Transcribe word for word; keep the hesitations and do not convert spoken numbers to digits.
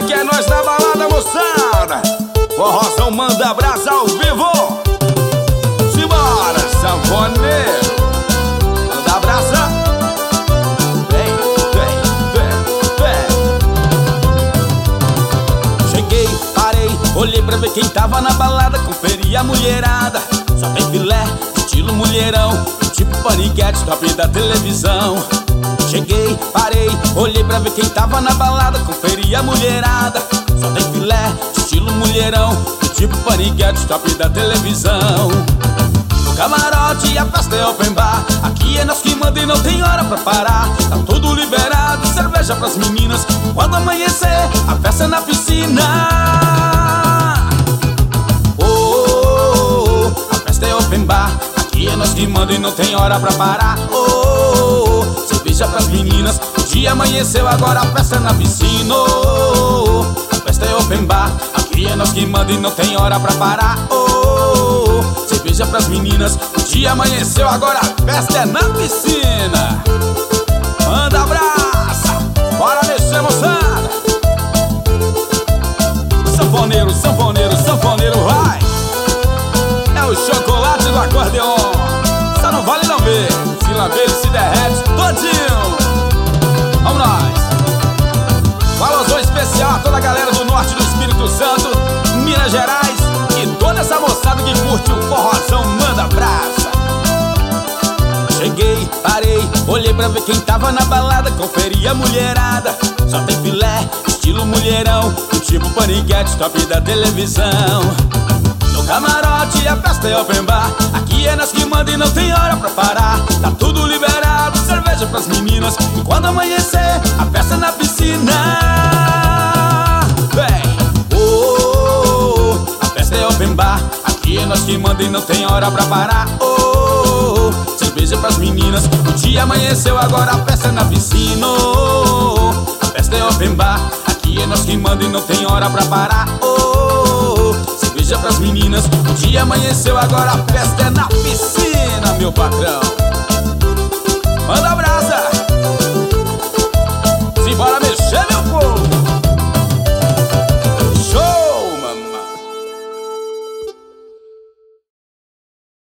que é nós na balada, moçada. Forrozão manda brasa ao vivo. Simbora, sanfoneiro, manda brasa. Vem, vem, vem, vem. Cheguei, parei, olhei pra ver quem tava na balada. Conferi a mulherada. Só tem filé, estilo mulherão, tipo paniquete, top da televisão. Cheguei, parei, olhei pra ver quem tava na balada. Conferi a mulherada. Só tem filé, estilo mulherão, tipo paniquete, top da televisão. No camarote a festa é open bar. Aqui é nós que manda e não tem hora pra parar. Tá tudo liberado, cerveja pras meninas. Quando amanhecer, a festa é na piscina. Oh, oh, oh, a festa é open bar. Aqui é nós que manda e não tem hora pra parar. Oh, oh, oh, cerveja pras meninas. O dia amanheceu, agora a festa é na piscina. Oh, oh, a festa é open bar. Aqui é nós que manda e não tem hora pra parar. Oh, oh, oh, cerveja pras meninas. O dia amanheceu, agora a festa é na piscina. Manda abraça, bora mexer, moçada. Sanfoneiro, sanfoneiro, sanfoneiro, vai. É o chocolate do acordeon. Só não vale não ver. Se lamber ele se derrete todinho. Vamos nós. Valozão especial a toda a galera do norte do Espírito Santo, Minas Gerais e toda essa moçada que curte o forrozão manda brasa. Cheguei, parei, olhei pra ver quem tava na balada. Conferi a mulherada. Só tem filé, estilo mulherão, tipo paniquete, top da televisão. No camarote a festa é open bar. Aqui é nós que manda e não tem hora pra parar. Tá tudo liberado, cerveja pras meninas. E quando amanhecer, a festa é na piscina. Vem, oh, oh, oh, a festa é open bar. Aqui é nós que manda e não tem hora pra parar. Oh, oh, oh, cerveja pras meninas. O dia amanheceu, agora a festa é na piscina. Oh, oh, a festa é open bar. Aqui é nós que manda e não tem hora pra parar. Oh, oh, oh, cerveja pras meninas. O dia amanheceu, agora a festa é na piscina, meu patrão. Manda